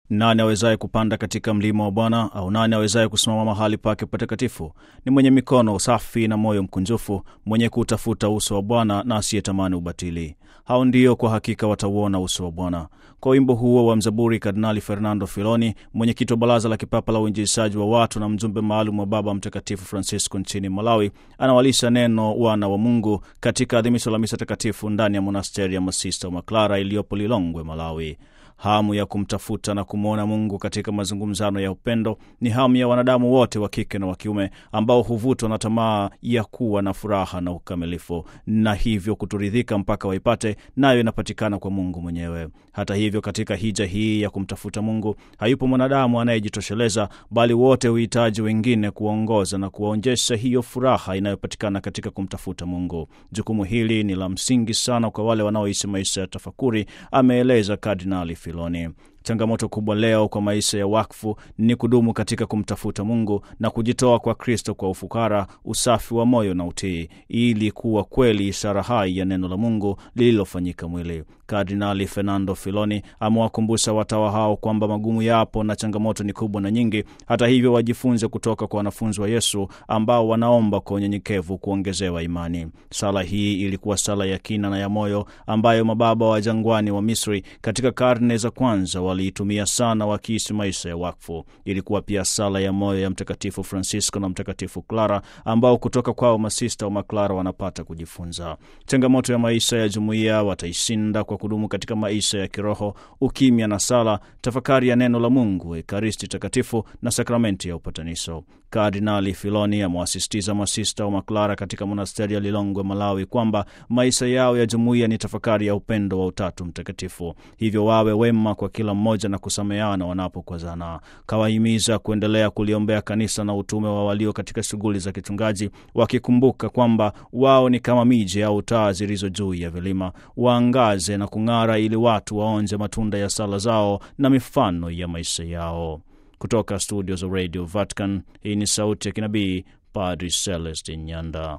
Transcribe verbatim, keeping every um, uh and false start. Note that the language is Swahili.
Nani awezaye kupanda katika mlima wa Bwana, au nani awezaye kusimama mahali pake patakatifu? Ni mwenye mikono safi na moyo mkunjufu, mwenye kutafuta uso wa Bwana na asiyetamani ubatili. Hao ndio kwa hakika watauona uso wa Bwana. Kwa wimbo huo wa mzaburi, Kardinali Fernando Filoni, mwenyekiti wa Baraza la Kipapa la Uinjilishaji wa Watu na mjumbe maalum wa Baba Mtakatifu Francisco nchini Malawi, anawalisha neno wana wa Mungu katika adhimisho la misa takatifu ndani ya monasteri ya Masista wa Maklara iliyopo Lilongwe, Malawi. Hamu ya kumtafuta na kumwona Mungu katika mazungumzano ya upendo ni hamu ya wanadamu wote wa kike na wa kiume, ambao huvutwa na tamaa ya kuwa na furaha na ukamilifu, na hivyo kuturidhika mpaka waipate, nayo inapatikana kwa Mungu mwenyewe. Hata hivyo, katika hija hii ya kumtafuta Mungu, hayupo mwanadamu anayejitosheleza, bali wote huhitaji wengine kuongoza na kuwaonjesha hiyo furaha inayopatikana katika kumtafuta Mungu. Jukumu hili ni la msingi sana kwa wale wanaoishi maisha ya tafakuri, ameeleza Kardinali Filoni. Changamoto kubwa leo kwa maisha ya wakfu ni kudumu katika kumtafuta Mungu na kujitoa kwa Kristo kwa ufukara, usafi wa moyo na utii, ili kuwa kweli ishara hai ya neno la Mungu lililofanyika mwili. Kardinali Fernando Filoni amewakumbusha watawa hao kwamba magumu yapo na changamoto ni kubwa na nyingi. Hata hivyo, wajifunze kutoka kwa wanafunzi wa Yesu ambao wanaomba kwa unyenyekevu kuongezewa imani. Sala hii ilikuwa sala ya kina na ya moyo ambayo mababa wa jangwani wa Misri katika karne za kwanza waliitumia sana wakiishi maisha ya wakfu. Ilikuwa pia sala ya moyo ya Mtakatifu Francisco na Mtakatifu Clara, ambao kutoka kwao Masista wa Maklara wanapata kujifunza. Changamoto ya maisha ya jumuiya wataishinda kwa kudumu katika maisha ya kiroho, ukimya na sala, tafakari ya neno la Mungu, Ekaristi takatifu na sakramenti ya upatanisho. Kardinali Filoni amewasisitiza Masista wa Maklara katika monasteri ya Lilongwe, Malawi, kwamba maisha yao ya jumuiya ni tafakari ya upendo wa Utatu Mtakatifu. Hivyo wawe wema kwa kila mmoja na kusameheana wanapokwazana. Kawahimiza kuendelea kuliombea kanisa na utume wa walio katika shughuli za kichungaji, wakikumbuka kwamba wao ni kama miji au taa zilizo juu ya vilima, waangaze na kung'ara ili watu waonje matunda ya sala zao na mifano ya maisha yao. Kutoka studio za Radio Vatican, hii ni sauti ya kinabii, Padre Celestin Nyanda.